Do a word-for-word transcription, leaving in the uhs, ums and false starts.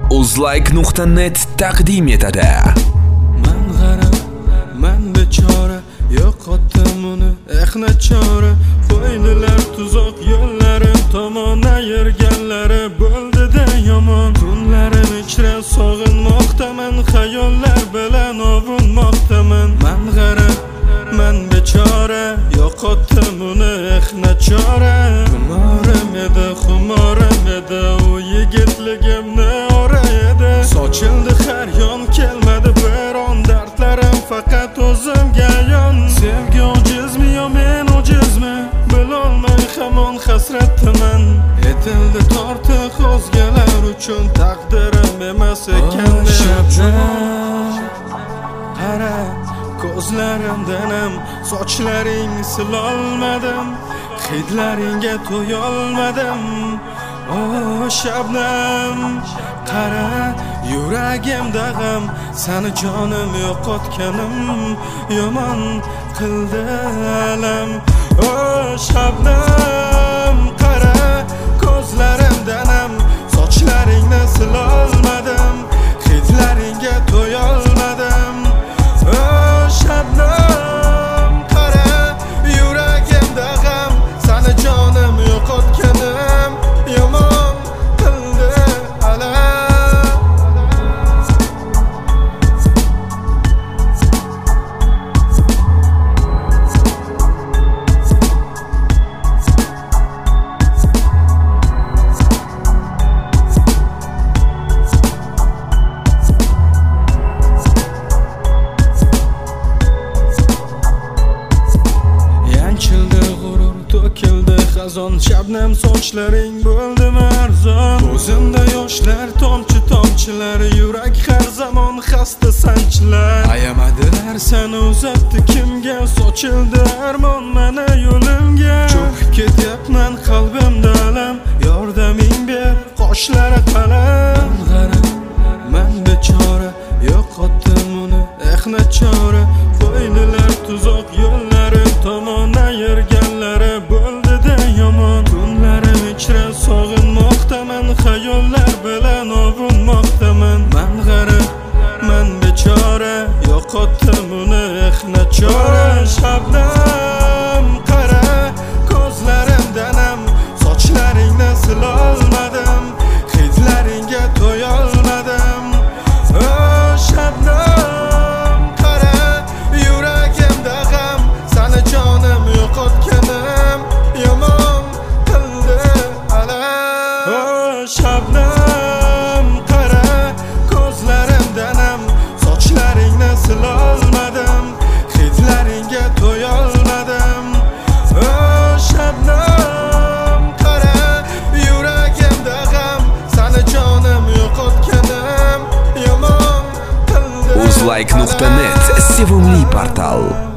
Uzlike nuqta net taqdim etadi. Man g'arib, man bechora, yo'qotdim uni, eh nachora. Qo'ydilar tuzoq yo'llarim tomon, ayirganlari bo'ldi-da yomon. Tunlarim ichra sog'inmoqdaman, xayollar bilan ovunmoqdaman. Man g'arib, man bechora, yo'qotdim uni, eh nachora. Xumorim edi, xumorim edi, u yigitligimni ora edi. Sochildi har yon, kelmadi biron dardlarim, faqat o'zimga yon. Sevgi ojizmi yo men ojizmi, bilolmay hamon hasratdaman. Etildi tortiq o'zgalar uchun, taqdirim emas ekan shabnam. Qara ko'zlarimdanam sochlaring silolmadim, hidlaringga to'yolmadim. O shabnam, qara yuragimda g'am, seni jonim yo'qotganim yomon qildi alam. O shabnam, qara ko'zlarimdanam sochlaringni silolmadim, hidlaringga to'yolmadim. O shabnam, qara yuragimda g'am, seni jonim yo'qotganim yomon qildi alam. Yanchildi g'urur, to'kildi xazon, shabnam sochlaring bo'ldi arzon. Ko'zimda yoshlar tomchi tomchilar, yurak har zamon xasta sanchilar. Ayamadilar seni uzatdi kimga, sochildi armon mana yo'limga. Cho'kib ketyapman qalbimda alam, yordaming ber qoshlari qalam. G'arib, man bechora, yo'qotdim uni, eh nachora. Qo'ydilar tuzoq yo'llarim tomon, ayirganlari bo'ldi-da yomon. Tunlarim ichra sog'inmoqdaman, xayollar bilan ovunmoqdaman. Man g'arib, man bechora, yo'qotdim uni, eh nachora. Shabnam, qara ko'zlarimdanam sochlaringni silolmadim, hidlaringga to'yolmadim. O shabnam, qara yuragimda g'am, seni jonim yo'qotganim yomon qildi alam. O shabnam, qara ko'zlarimdanam sochlaringni silolmadim, hidlaringga to'yolmadim. O shabnam, qara yuragimda g'am, seni jonim yo'qotganim yomon qildi. Uzlike nuqta net sevimli portal.